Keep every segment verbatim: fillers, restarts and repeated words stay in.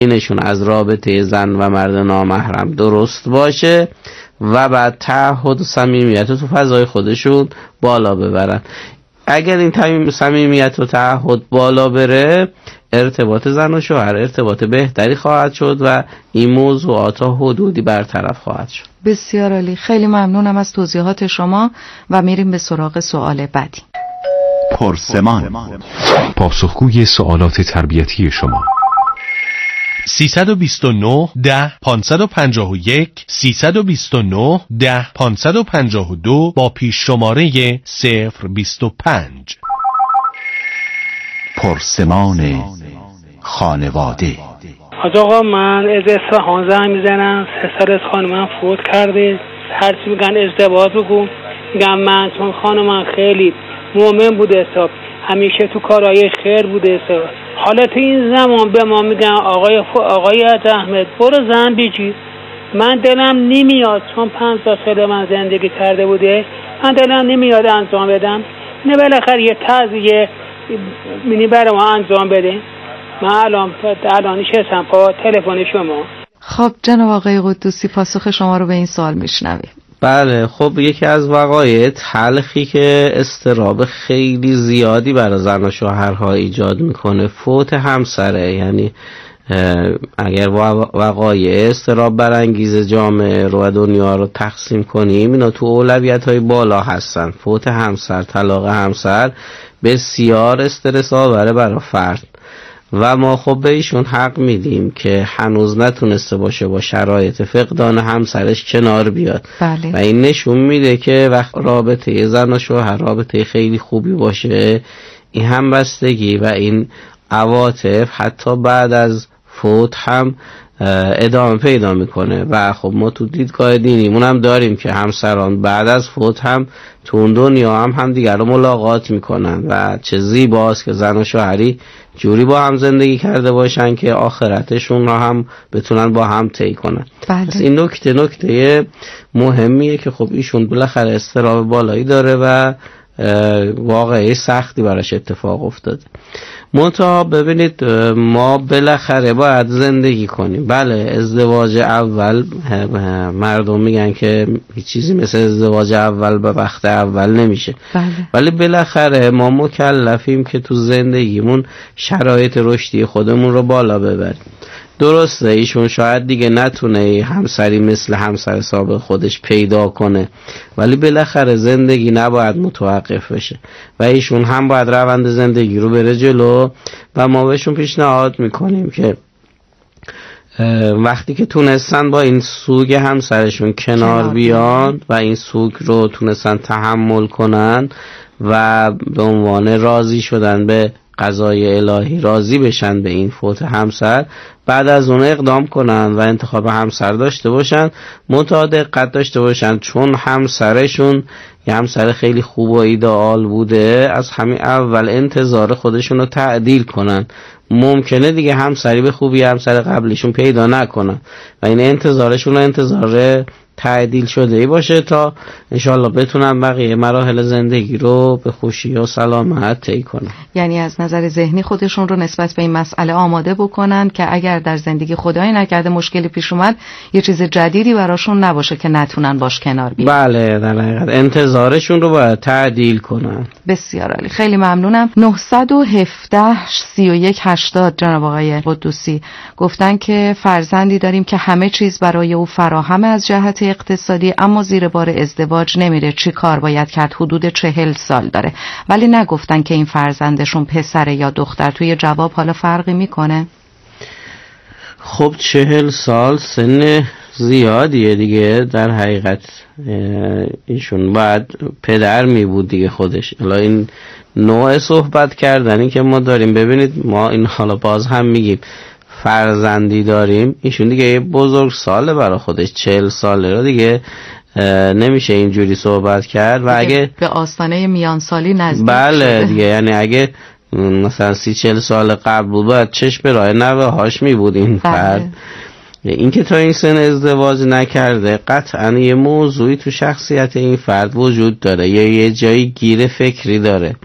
اینشون از رابطه زن و مرد نامحرم درست باشه و بعد تعهد و صمیمیت رو تو فضای خودشون بالا ببرن. اگر این صمیمیت و تعهد بالا بره، ارتباط زن و شوهر ارتباط بهتری خواهد شد و این موضوعات تا حدودی برطرف خواهد شد. بسیار عالی، خیلی ممنونم از توضیحات شما و میریم به سراغ سوال بعدی. پرسمان، پاسخگوی سوالات تربیتی شما. سیصد و بیست و نه ده پانصد و پنجاه و یک سیصد و بیست و نه ده پانصد و پنجاه و دو با پیش شماره صفر بیست و پنج. پرسمان خانواده. حاج آقا، من از اصفهان زنگ میزنم. سه سال از خانمم فوت کرده. هر چی میگن ازدواج بگو، میگم من چون خانمم خیلی مؤمن بوده حساب، همیشه تو کارایش خیر بوده حساب. حالا تو این زمان به ما میگن آقای ف... آقای احمد برو زن بگیر. من دلم نمیاد، چون پنجاه سال من زندگی کرده بوده، من دلم نمیاد انجام بدم. نه بالاخره یه تعزیه منی برای ما انجام بده. من الان الان نشستم پا تلفن شما. خب جناب آقای قدوسی، پاسخ شما رو به این سوال میشنویم. بله، خب یکی از وقایع تلخی که اضطراب خیلی زیادی برای زن و شوهرها ایجاد میکنه فوت همسره. یعنی اگر وقایع اضطراب برانگیز جامعه رو و دنیا رو تقسیم کنیم، اینا تو اولویت های بالا هستن. فوت همسر، طلاق همسر بسیار استرس آوره برای فرد و ما خب به ایشون حق میدیم که هنوز نتونسته باشه با شرایط فقدان همسرش کنار بیاد. بله. و این نشون میده که وقت رابطه زن و شوهر رابطه خیلی خوبی باشه، این همبستگی و این عواطف حتی بعد از فوت هم ادامه پیدا میکنه. و خب ما تو دیدگاه دینیمون هم داریم که همسران بعد از فوت هم تو اون دنیا هم هم دیگر رو ملاقات میکنن و چه زیباست که زن و شوهری جوری با هم زندگی کرده باشن که آخرتشون رو هم بتونن با هم طی کنن. بله. پس این نکته نکته مهمیه که خب ایشون بالاخره اضطراب بالایی داره و واقعی سختی براش اتفاق افتاده. منتها ببینید، ما بالاخره باید زندگی کنیم. بله، ازدواج اول مردم میگن که هیچ چیزی مثل ازدواج اول به وقت اول نمیشه. بله. ولی بالاخره ما مکلفیم که تو زندگیمون شرایط رشدی خودمون رو بالا ببریم. درسته ایشون شاید دیگه نتونه همسری مثل همسر سابق خودش پیدا کنه، ولی بالاخره زندگی نباید متوقف بشه و ایشون هم باید روند زندگی رو بره جلو و ما بهشون پیشنهاد میکنیم که وقتی که تونستن با این سوگ همسرشون کنار بیان و این سوگ رو تونستن تحمل کنن و به عنوان راضی شدن به قضای الهی راضی بشن به این فوت همسر، بعد از اون اقدام کنن و انتخاب همسر داشته باشن. منتها دقت داشته باشن، چون همسرشون یه همسر خیلی خوب و ایدئال بوده، از همین اول انتظار خودشون رو تعدیل کنن. ممکنه دیگه همسری به خوبی همسر قبلیشون پیدا نکنن و این انتظارشون رو انتظار تعدیل شده ای باشه تا انشالله بتونن بقیه مراحل زندگی رو به خوشی و سلامت طی کنن. یعنی از نظر ذهنی خودشون رو نسبت به این مسئله آماده بکنن که اگر در زندگی خدایی نکرده مشکلی پیش اومد، یه چیز جدیدی براشون نباشه که نتونن باش کنار بیان. بله، در حقیقت انتظارشون رو باید تعدیل کنن. بسیار عالی، خیلی ممنونم. نه یک هفت سی و یک هشتاد جناب آقای قدوسی گفتن که فرزندی داریم که همه چیز برای او فراهم از جهت اقتصادی، اما زیر بار ازدواج نمیره. چی کار باید کرد؟ حدود چهل سال داره، ولی نگفتن که این فرزندشون پسره یا دختر. توی جواب حالا فرقی میکنه؟ خب چهل سال سن زیادیه دیگه. در حقیقت ایشون باید پدر می بود دیگه خودش. حالا این نوع صحبت کردنی که ما داریم، ببینید ما این حالا باز هم میگیم فرزندی داریم، ایشون دیگه یه بزرگ ساله برای خودش، چهل ساله رو دیگه نمیشه اینجوری صحبت کرد. و اگه به آستانه میان سالی نزدیک بله شده. دیگه یعنی اگه مثلا سی چهل سال قبل بود باید چشم به راه نوه هاش می بود این فرد. این که تا این سن ازدواج نکرده قطعا یه موضوعی تو شخصیت این فرد وجود داره یا یه جایی گیر فکری داره.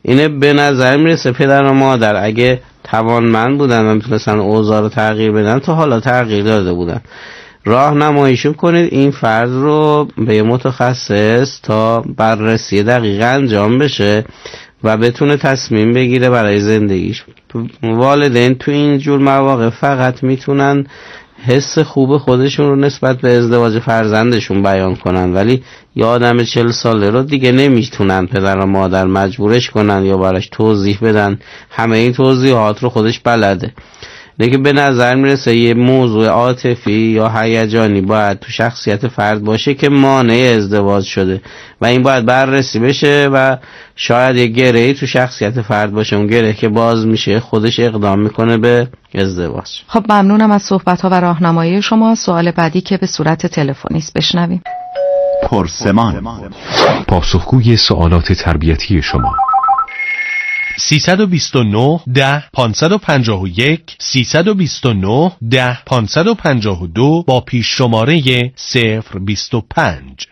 اینه به نظر میرسه پدر و مادر اگه توانمند بودن و میتونستن اوضاع رو تغییر بدن تا حالا تغییر داده بودن. راهنماییشون کنید این فرد رو به یه متخصص تا بررسی دقیق انجام بشه و بتونه تصمیم بگیره برای زندگیش. والدین تو این جور مواقع فقط میتونن حس خوب خودشون رو نسبت به ازدواج فرزندشون بیان کنن، ولی یه آدم چهل ساله رو دیگه نمیتونن پدر و مادر مجبورش کنن یا براش توضیح بدن. همه این توضیحات رو خودش بلده. دیگه به نظر میرسه یه موضوع عاطفی یا هیجانی باید تو شخصیت فرد باشه که مانع ازدواج شده و این باید بررسی بشه و شاید یه گرهی تو شخصیت فرد باشه، اون گره که باز میشه خودش اقدام میکنه به ازدواج. خب ممنونم از صحبت‌ها و راهنمایی شما. سوال بعدی که به صورت تلفنی است بشنویم. پرسمان، پاسخگوی سوالات تربیتی شما. سیصد و بیست و نه ده پانصد و پنجاه و یک سیصد و بیست و نه ده پانصد و پنجاه و دو با پیش شماره صفر بیست و پنج.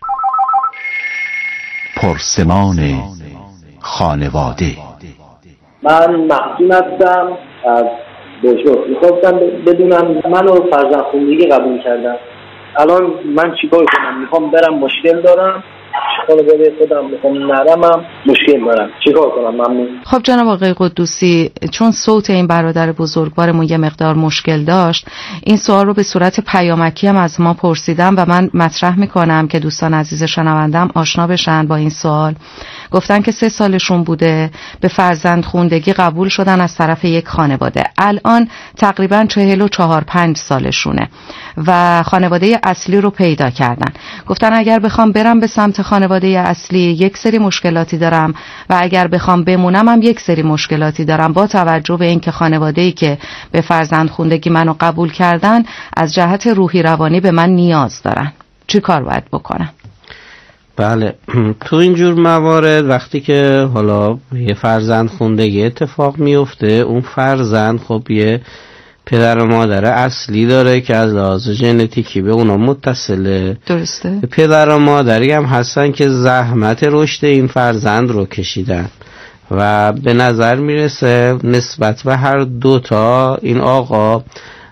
پرسمان خانواده. من محسون هستم از بوشهر. میخواستم بدونم منو فرزند خونگی قبول کردم، الان من چیکار کنم؟ میخوام برم، مشکل دارم، خانواده خودم میخوام نرمم، مشکل دارم، چیکار کنم؟ ممنون. خب جناب آقای قدوسی، چون صوت این برادر بزرگوارمون یه مقدار مشکل داشت، این سوال رو به صورت پیامکی هم از ما پرسیدم و من مطرح میکنم که دوستان عزیز شنوندم آشنا بشن با این سوال. گفتن که سه سالشون بوده به فرزند خوندگی قبول شدن از طرف یک خانواده. الان تقریبا چهل و چهار پنج سالشونه و خانواده اصلی رو پیدا کردن. گفتن اگر بخوام برم به سمت خانواده اصلی یک سری مشکلاتی دارم و اگر بخوام بمونم هم یک سری مشکلاتی دارم، با توجه به اینکه خانواده‌ای که به فرزند خوندگی منو قبول کردن از جهت روحی روانی به من نیاز دارن. چی کار باید بکنم؟ بله، تو اینجور موارد وقتی که حالا یه فرزند خوندگی اتفاق میفته، اون فرزند خب یه پدر و مادر اصلی داره که از لحاظ ژنتیکی به اونا متصله. درسته. پدر و مادری هم هستن که زحمت رشد این فرزند رو کشیدن و به نظر میرسه نسبت به هر دوتا این آقا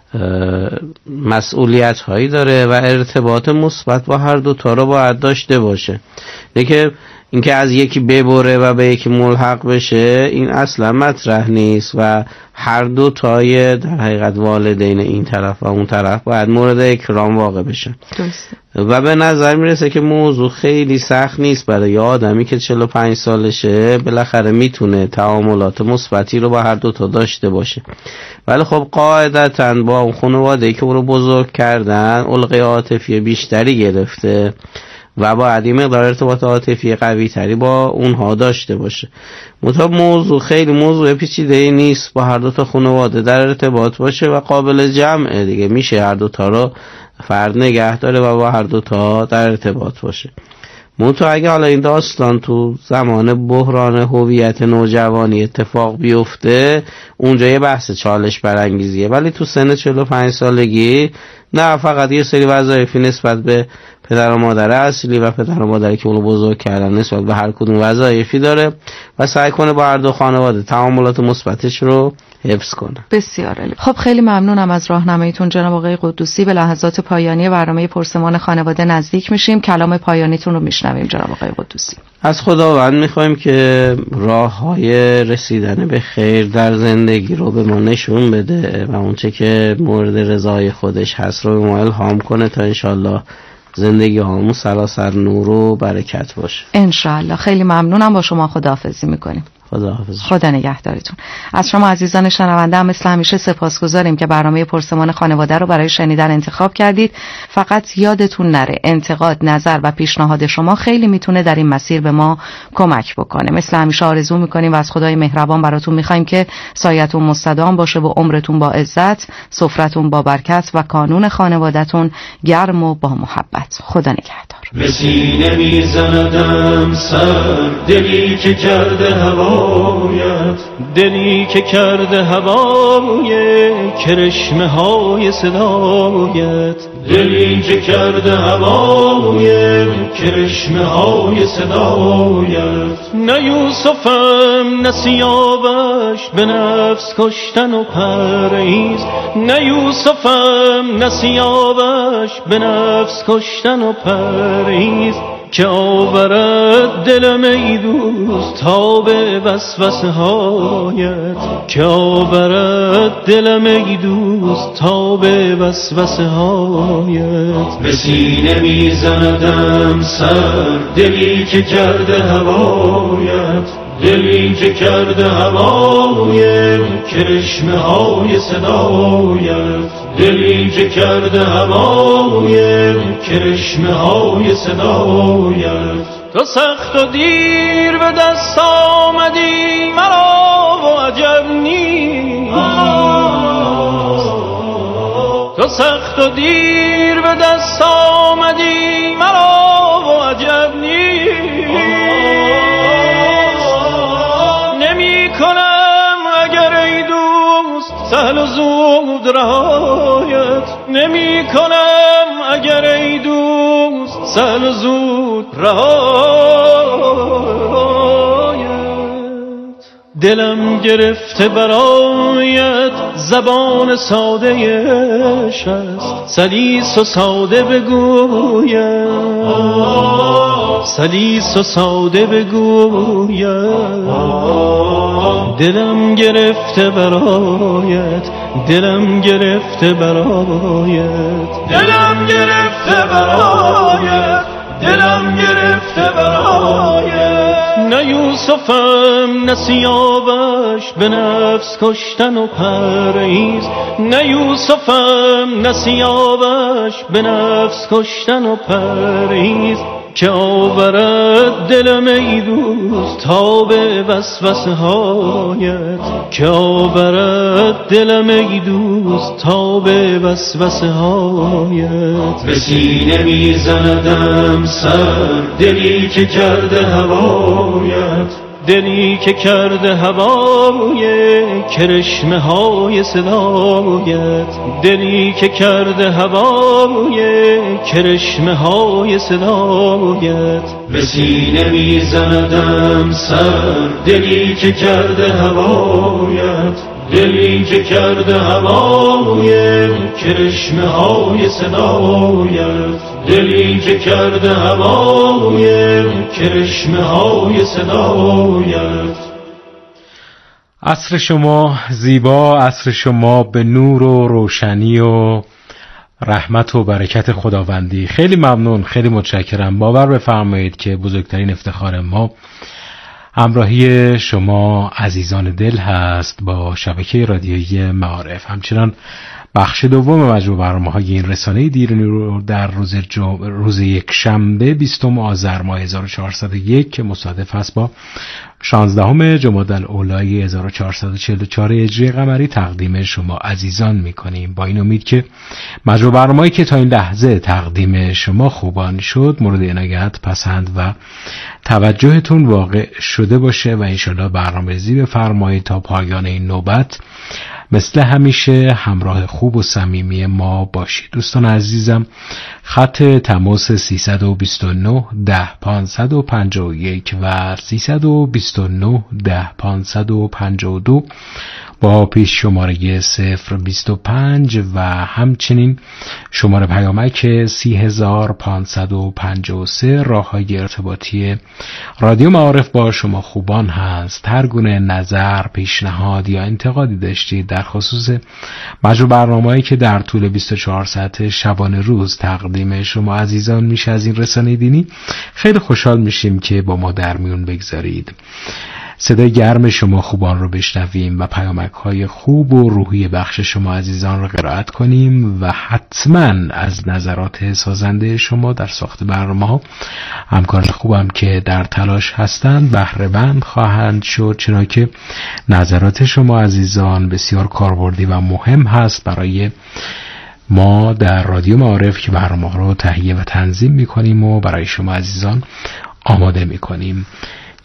مسئولیت هایی داره و ارتباط مثبت با هر دوتا رو باید داشته باشه. دیگه اینکه از یکی ببره و به یکی ملحق بشه این اصلا مطرح نیست و هر دو تای در حقیقت والدین این طرف و اون طرف باید مورد اکرام واقع بشن. درسته. و به نظر میرسه که موضوع خیلی سخت نیست برای یه آدمی که چهل و پنج سالشه، بالاخره میتونه تعاملات مثبتی رو با هر دو تا داشته باشه. ولی خب قاعدتاً با اون خانواده‌ای که اون رو بزرگ کردن علقه عاطفی بیشتری گرفته و باید این مقدار ارتباط عاطفی قوی تری با اونها داشته باشه. منتها موضوع خیلی موضوع پیچیده‌ای نیست، با هر دو تا خانواده در ارتباط باشه و قابل جمعه دیگه، میشه هر دو تا رو فرد نگه داره و با هر دو تا در ارتباط باشه. منتها اگه حالا این داستان تو زمان بحران هویت نوجوانی اتفاق بیفته، اونجا یه بحث چالش برانگیزیه. ولی تو سن چهل و پنج سالگی نه، فقط یه سری وظایفی نسبت به پدر و مادر اصلی و پدر و مادری که اونو بزرگ کردن نسبت به هر کدوم وظایفی داره و سعی کنه با هر دو خانواده تعاملات مثبتش رو حفظ کنه. بسیار عالی. خب خیلی ممنونم از راهنماییتون جناب آقای قدوسی. به لحظات پایانی برنامه پرسمان خانواده نزدیک میشیم. کلام پایانیتون رو میشنویم جناب آقای قدوسی. از خداوند میخوایم که راههای رسیدن به خیر در زندگی رو به ما نشون بده و اونچه که مورد رضای خودش هست رو به ما الهام کنه تا انشالله زندگی هامون سراسر نور و برکت باشه. انشالله. خیلی ممنونم. با شما خداحافظی میکنیم. خداحافظ. خدا نگهدارتون. از شما عزیزان شنونده هم مثل همیشه سپاسگزاریم که برنامه پرسمان خانواده رو برای شنیدن انتخاب کردید. فقط یادتون نره انتقاد، نظر و پیشنهاد شما خیلی میتونه در این مسیر به ما کمک بکنه. مثل همیشه آرزو میکنیم و از خدای مهربان براتون میخوایم که سایتون مستدام باشه و عمرتون با عزت، سفرتون با برکت و کانون خانواده‌تون گرم و با محبت. خدا نگهدار. مسینه میزندم سر دلی که کرده هوایت، دلی که کرده هوای کرشمه های صدایت، دلی که کرده هوای کرشمه های صدایت. نه یوسفم نه سیاوش به نفس کشتن و پرهیز، نه یوسفم نه سیاوش به نفس کشتن و پرهیز، که آورد دلم ای دوست تا به وسوسه هایت، که آورد دلم ای دوست تا به وسوسه هایت. به سینه میزندم سر دلی که کرده هوایت، دلی که کرده هوای کرشمه های صدایت، دلی که کرده هوای کرشمه های صدایت. تو سخت و دیر به دست آمدی مرا و عجب نیست، تو سخت و دیر به دست آمدی مرا و عجب نیست. نمی کنم اگر ای دوست سهل و زود رهایت، نمی کنم اگر ای دوست سهل و زود رهایت. دلم گرفته برایت زبان ساده اش است، سلیس و ساده بگوید، سلیس و ساده بگوید. دلم گرفته برایت، دلم گرفته برایت، دلم گرفته برایت، دلم گرفته برایت. نه یوسفم نه سیاوش به نفس کشتن و پرهیز، نه یوسفم نه سیاوش به نفس کشتن و پرهیز، که آورد دلم ای دوست تا به وسوسه هایت، که آورد دلم ای دوست تا به وسوسه هایت. به سینه میزندم سر دلی که کرده هوایت، دلی که کرده هوای کرشمه های صدایت، دلی که کرده هوای کرشمه های صدایت. به سینه میزندم سر دلی که کرده هوایت، دلی که کرده هوای کرشمه های صدایت، دلی که کرده هوای کرشمه های صدایت. عصر شما زیبا، عصر شما به نور و روشنی و رحمت و برکت خداوندی. خیلی ممنون، خیلی متشکرم. باور بفرمایید که بزرگترین افتخار ما همراهی شما عزیزان دل هست با شبکه رادیویی معارف. همچنان بخش دوم مجموع برنامه‌های این رسانه دیرینی رو در روز جم... روز یک شنبه بیستم آذر ماه هزار و چهارصد و یک که مصادف است با شانزدهم جمادی الاولی هزار و چهارصد و چهل و چهار هجری قمری تقدیم شما عزیزان می‌کنیم، با این امید که مجموع برنامه‌ای که تا این لحظه تقدیم شما خوبان شد مورد عنایت، پسند و توجهتون واقع شده باشه و انشالله برنامه‌ریزی بفرمایید تا پایان این نوبت مثل همیشه همراه خوب و صمیمی ما باشید. دوستان عزیزم، خط تماس سیصد و بیست و نه ده پانصد و پنجاه و یک و سیصد و بیست و نه ده پانصد و پنجاه و دو با پیش شماره صفر بیست و پنج و همچنین شماره پیامک سی هزار پانصد و پنجاه و سه راه‌های ارتباطی رادیو معارف با شما خوبان هست. هر گونه نظر، پیشنهاد یا انتقادی داشتید در خصوص مجموع برنامه‌ای که در طول بیست و چهار ساعت شبانه روز تقدیم شما عزیزان میشه از این رسانه دینی، خیلی خوشحال میشیم که با ما در میون بگذارید. صدای گرم شما خوبان رو بشنویم و پیامک های خوب و روحی بخش شما عزیزان رو قرائت کنیم و حتما از نظرات سازنده شما در ساخت برنامه ها همکاران خوبم که در تلاش هستند بهره مند خواهند شد، چرا که نظرات شما عزیزان بسیار کاربردی و مهم هست برای ما در رادیو معارف که برنامه رو تهیه و تنظیم میکنیم و برای شما عزیزان آماده میکنیم.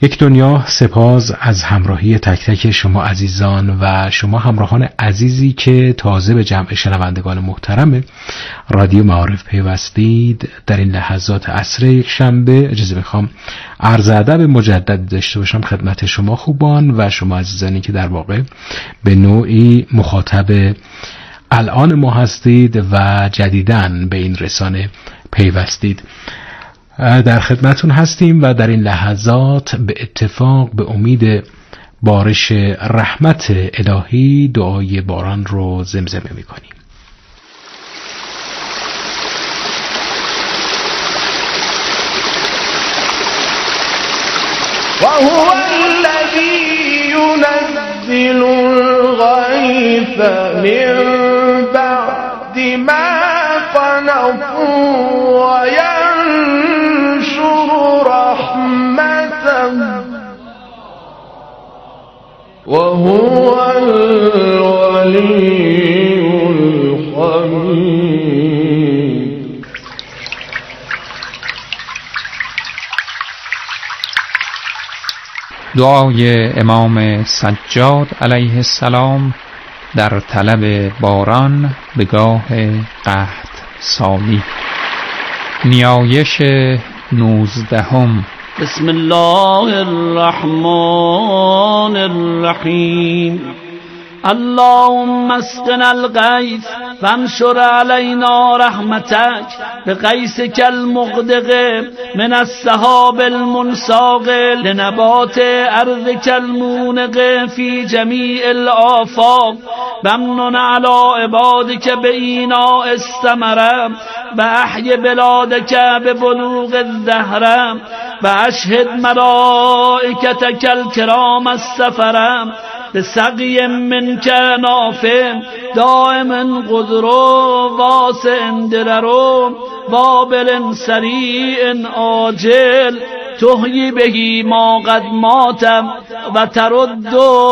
یک دنیا سپاس از همراهی تک تک شما عزیزان و شما همراهان عزیزی که تازه به جمع شنوندگان محترم رادیو معارف پیوستید. در این لحظات عصر یک شنبه اجازه بخوام عرض ادب مجدد داشته باشم خدمت شما خوبان و شما عزیزانی که در واقع به نوعی مخاطب الان ما هستید و جدیداً به این رسانه پیوستید. در خدمتون هستیم و در این لحظات به اتفاق به امید بارش رحمت الهی دعای باران رو زمزمه می‌کنیم. و هو الذی ينزل الغیث من بعد ما قنطوا و وهو الولي الحميد. دعای امام سجاد علیه السلام در طلب باران به گاه قحط سالی. نیایش نوزدهم. بسم الله الرحمن الرحیم. اللهم اسقنا الغیث وانشر علینا رحمتک بغیثک المغدق من السحاب المنساق لنبات ارضک المونق فی جمیع الآفاق وامنن علی عبادک بإیناء الثمر و احی بلادک ببلوغ الدهر و اشهد ملائکتک الکرام السفر بسقی منک نافع دائم قدر واسع درر وابل سریع عاجل تحیی بهی ما قد مات و ترد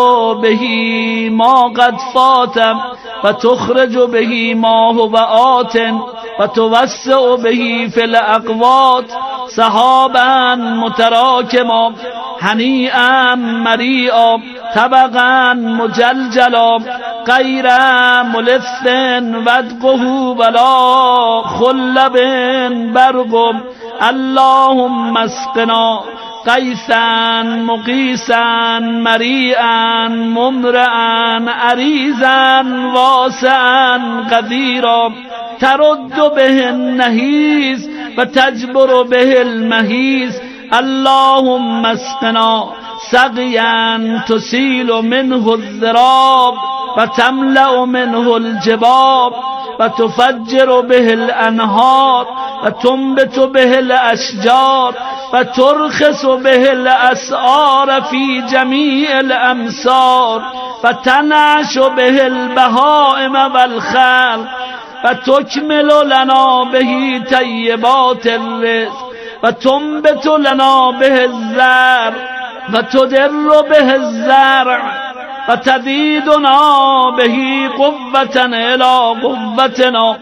بهی ما قد فات و تخرج بهی ما هو آت و توسع بهی فی الاقوات سحابا متراکما هنیئا مریئا طبقا مجلجلا غیر ملف ودقه ولا خلب برق. اللهم اسقنا غیثا مغیثا مریئا ممرئا عریضا واسعا قدیرا ترد به النحیس و تجبر به المحیس. اللهم اسقنا سقیا تسیل منه الذراب و تملأ منه الجباب و تفجر به الانهار و تنبت به الاشجار و ترخص به الاسعار فی جمیع الامصار و تنعش به البهائم والخلق و تکمل لنا به طیبات الرزق و تنبت لنا به الزرع و تدر به الزرع و تزیدنا به قوة الى قوتنا.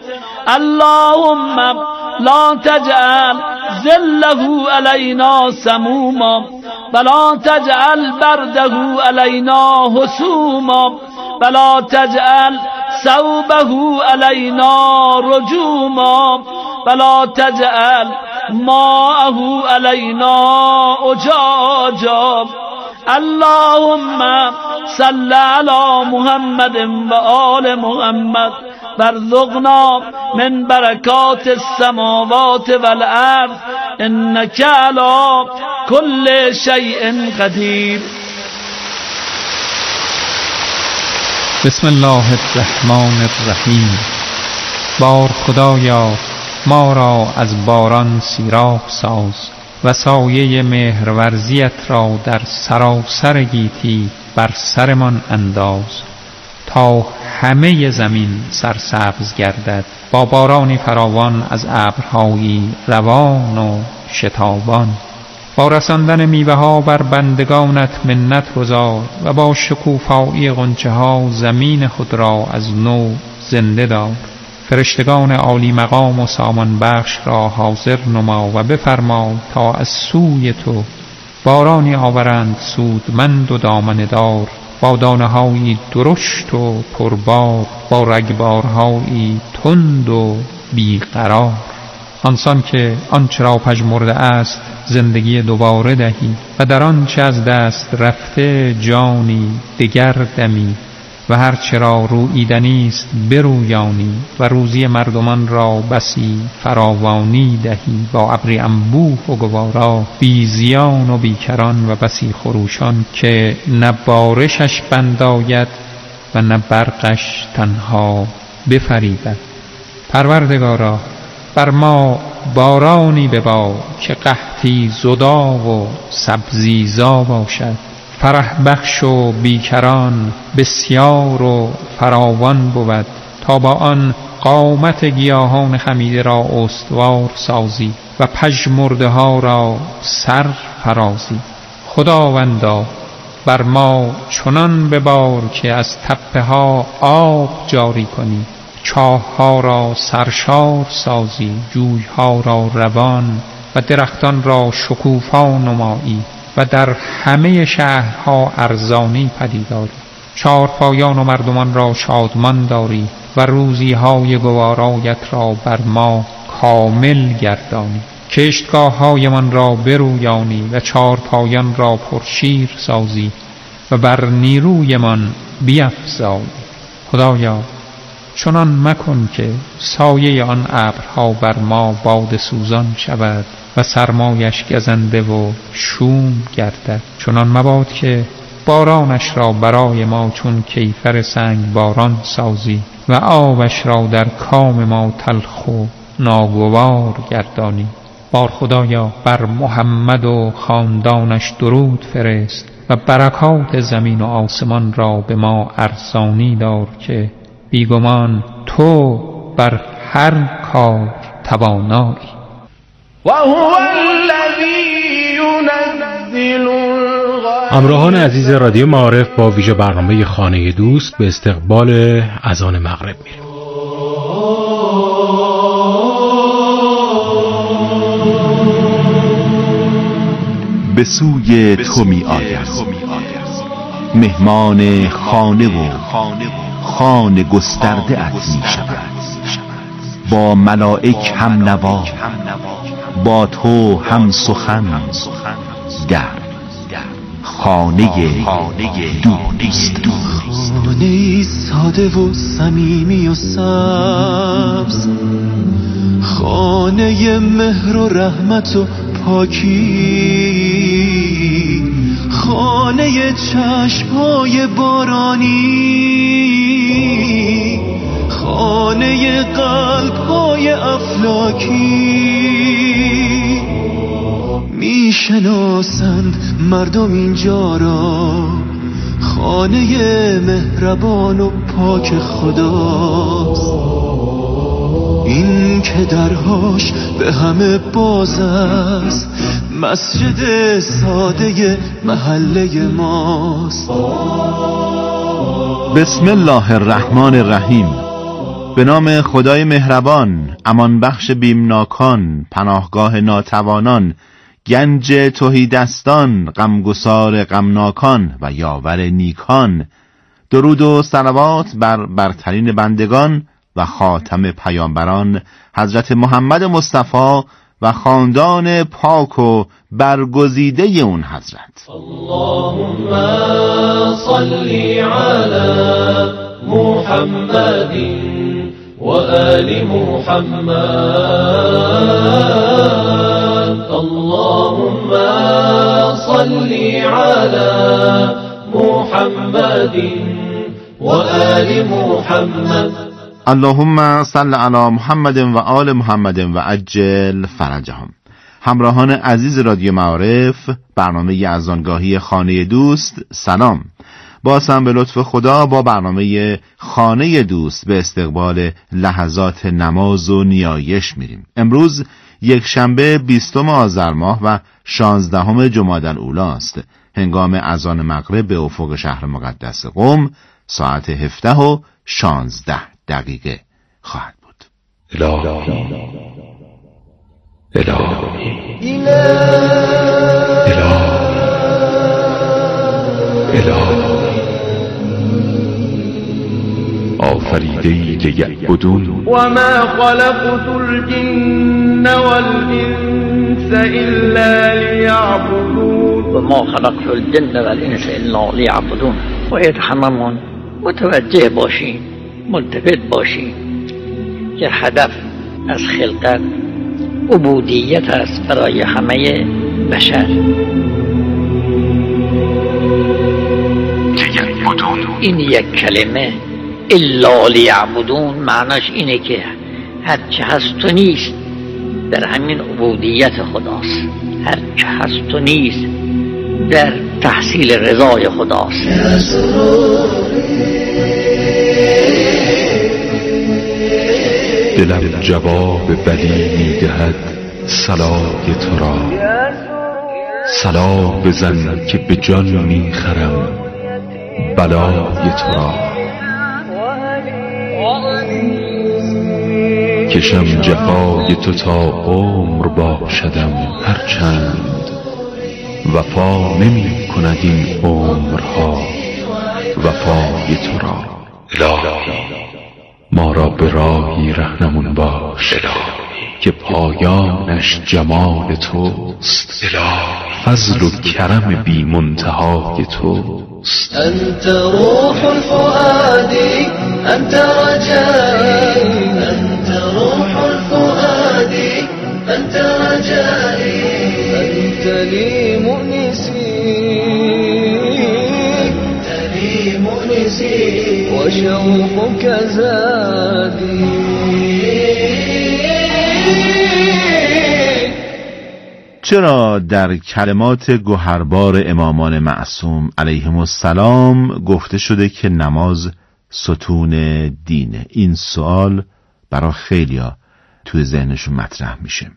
اللهم لا تجعل ظله علینا سموما ولا تجعل برده علینا حسوما ولا تجعل ثوبه علینا رجوما ولا تجعل ماءه علینا اجاجا. اللهم صل علی محمد و آل محمد وارزقنا من برکات السماوات والارض انک علی کل شیء قدیر. بسم الله الرحمن الرحیم. بار خدایا ما را از باران سیراب ساز و سایه مهرورزیت را در سراسر گیتی بر سرمان انداز تا همه زمین سرسبز گردد با بارانی فراوان از ابرهایی روان و شتابان. با رساندن میوه ها بر بندگانت منت گذار و با شکوفایی غنچه ها زمین خود را از نو زنده دار. فرشتگان عالی مقام و سامان بخش را حاضر نما و بفرما تا از سوی تو بارانی آورند سودمند و دامنه دار، با دانه هایی درشت و پربار، با رگبارهایی تند و بیقرار. آنسان که آنچه را پژمرده است زندگی دوباره دهی، و در آنچه از دست رفته جانی دگر دمی، و هر چه را روییدنی است برویانی، و روزی مردمان را بسی فراوانی دهی. با ابری انبوه و گوارا، بی زیان و بیکران و بسی خروشان، که نه بارشش بند آید و نه برقش تنها بفریبد. پروردگارا بر ما بارانی ببار که قحطی زدا و سبزیزا باشد، فرح بخش و بیکران بسیار و فراوان بود، تا با آن قامت گیاهان خمیده را استوار سازی و پژمرده ها را سر فرازی. خداوندا بر ما چنان ببار که از تپه ها آب جاری کنی، چاه ها را سرشار سازی، جوی ها را روان و درختان را شکوفا نمایی، و در همه شهرها ارزانی پدیداری. چارپایان و مردمان را شادمان داری و روزی های گوارایت را بر ما کامل گردانی. کشتگاه های من را برویانی و چارپایان را پرشیر سازی و بر نیروی من بیفزایی. خدایا چنان مکن که سایه آن ابرها بر ما باد سوزان شود و سرمایش گزنده و شوم گردد. چنان مباد که بارانش را برای ما چون کیفر سنگ باران سازی و آبش را در کام ما تلخ و ناگوار گردانی. بار خدایا بر محمد و خاندانش درود فرست و برکات زمین و آسمان را به ما ارزانی دار، که بیگمان تو بر هر کار توانایی. همراهان عزیز رادیو معارف، با ویژه برنامه خانه دوست به استقبال اذان مغرب میریم. به سوی تو می آید مهمان خانه و خانه گسترده ات می شود، با ملائک هم نوا، با تو هم سخن، در خانه دوست. خانه ساده و صمیمی و سبز، خانه مهر و رحمت و پاکی، خانه چشم‌های بارانی، خانه قلب‌های افلاکی. میشناسند مردم اینجا را خانه مهربان و پاک خداست، این که درهاش به همه باز است، مسجد ساده محله ماست. بسم الله الرحمن الرحیم. به نام خدای مهربان، امان بخش بیمناکان، پناهگاه ناتوانان، گنج تهیدستان، غمگسار غمناکان و یاور نیکان. درود و صلوات بر برترین بندگان و خاتم پیامبران حضرت محمد مصطفی و خاندان پاک و برگزیده اون حضرت. اللهم صل علی محمد و آل محمد. اللهم صل علی محمد و آل محمد. اللهم صل علی محمد و آل محمد و عجل فرجهم. همراهان عزیز رادیو معارف، برنامه اذانگاهی خانه دوست، سلام. باز هم به لطف خدا با برنامه خانه دوست به استقبال لحظات نماز و نیایش میریم. امروز یک شنبه بیستم آذر ماه و شانزدهم جمادی الاولی است. هنگام اذان مغرب به افق شهر مقدس قم ساعت هفده و شانزده دقیقه خواهد بود. الهی الهی الهی آفریده‌ای لیعبدون و ما خلقت الجن والانس الا لیعبدون و ما خلقت الجن والانس الا لیعبدون. باید هممون متوجه باشیم، ملتفت باشیم که هدف از خلقت عبودیت است برای همه بشر. این یک کلمه الا لیعبدون معناش اینه که هرچه هست و نیست در همین عبودیت خداست، هرچه هست و نیست در تحصیل رضای خداست. دلم جواب بلی میدهد صلای تو را، صلا بزن که به جان میخرم بلای تو را. کشم جفای تو تا عمر باشدم هرچند وفا نمی کند این عمرها وفای تو را. الهی ما را به راهی رهنمون باش که پایانش جمال توست. فضل و کرم بی منتهای توست. انت روح الفؤاد انت رجائي، انت روح الفؤاد انت رجائي، انت لي مؤنسي، انت لي مؤنسي وشوقك زادي. چرا در کلمات گوهربار امامان معصوم علیهم السلام گفته شده که نماز ستون دینه؟ این سوال برای خیلیا توی ذهنشون مطرح میشه.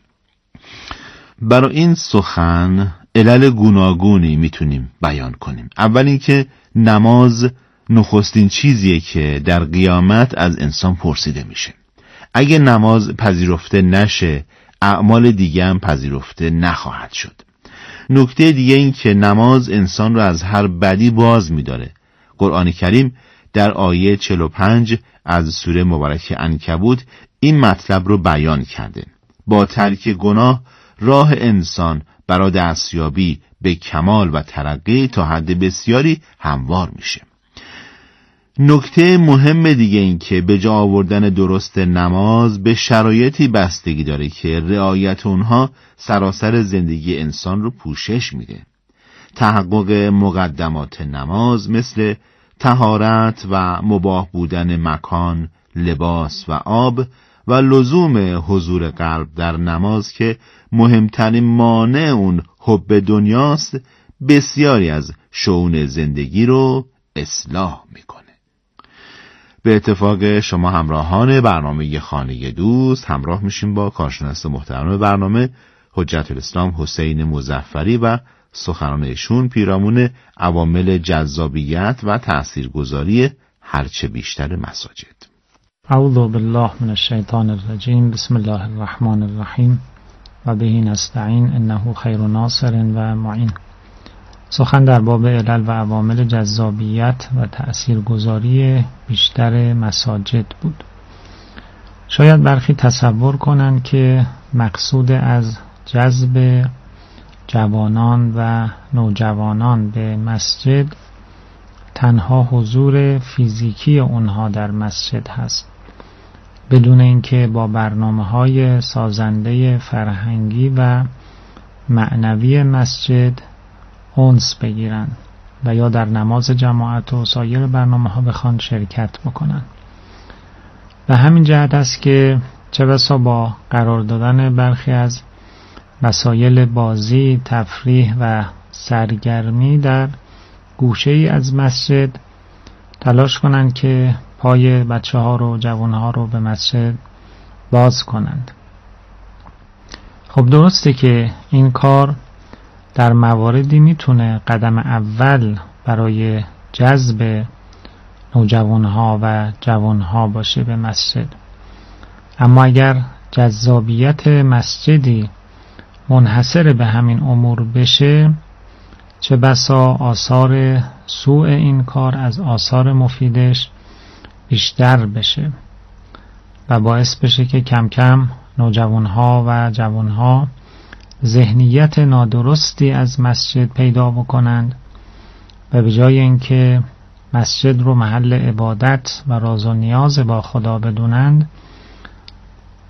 برای این سخن علل گوناگونی میتونیم بیان کنیم. اول اینکه نماز نخستین چیزیه که در قیامت از انسان پرسیده میشه. اگه نماز پذیرفته نشه اعمال دیگه هم پذیرفته نخواهد شد. نکته دیگه این که نماز انسان رو از هر بدی باز می‌داره. قرآن کریم در آیه چهل و پنج از سوره مبارکه عنکبوت این مطلب رو بیان کرده. با ترک گناه راه انسان برای دستیابی به کمال و ترقی تا حد بسیاری هموار میشه. نکته مهم دیگه این که به جا آوردن درست نماز به شرایطی بستگی داره که رعایت اونها سراسر زندگی انسان رو پوشش میده. تحقق مقدمات نماز مثل طهارت و مباح بودن مکان، لباس و آب و لزوم حضور قلب در نماز که مهمترین مانع اون حب دنیاست، بسیاری از شؤون زندگی رو اصلاح میکنه. به اتفاق شما همراهان برنامه خانه دوست همراه میشیم با کارشناس محترم برنامه حجت الاسلام حسین مظفری و سخنان ایشون پیرامون عوامل جذابیت و تاثیرگذاری هرچه بیشتر مساجد. اعوذ بالله من الشیطان الرجیم. بسم الله الرحمن الرحیم و به نستعین انه خیر ناصر و معین. سخن در باب علل و عوامل جذابیت و تأثیرگذاری بیشتر مساجد بود. شاید برخی تصور کنند که مقصود از جذب جوانان و نوجوانان به مسجد تنها حضور فیزیکی اونها در مسجد هست، بدون اینکه با برنامه‌های سازنده فرهنگی و معنوی مسجد انس بگیرن و یا در نماز جماعت و سایر برنامه‌ها بخوان شرکت بکنن. و همین جهت است که چه بسا با قرار دادن برخی از وسایل بازی، تفریح و سرگرمی در گوشه‌ای از مسجد تلاش کنند که پای بچه‌ها رو، جوان‌ها رو به مسجد باز کنند. خب درسته که این کار در مواردی میتونه قدم اول برای جذب نوجوانها و جوانها باشه به مسجد، اما اگر جذابیت مسجدی منحصر به همین امور بشه، چه بسا آثار سوء این کار از آثار مفیدش بیشتر بشه و باعث بشه که کم کم نوجوانها و جوانها ذهنیت نادرستی از مسجد پیدا بکنند و به جای اینکه مسجد رو محل عبادت و راز و نیاز با خدا بدونند،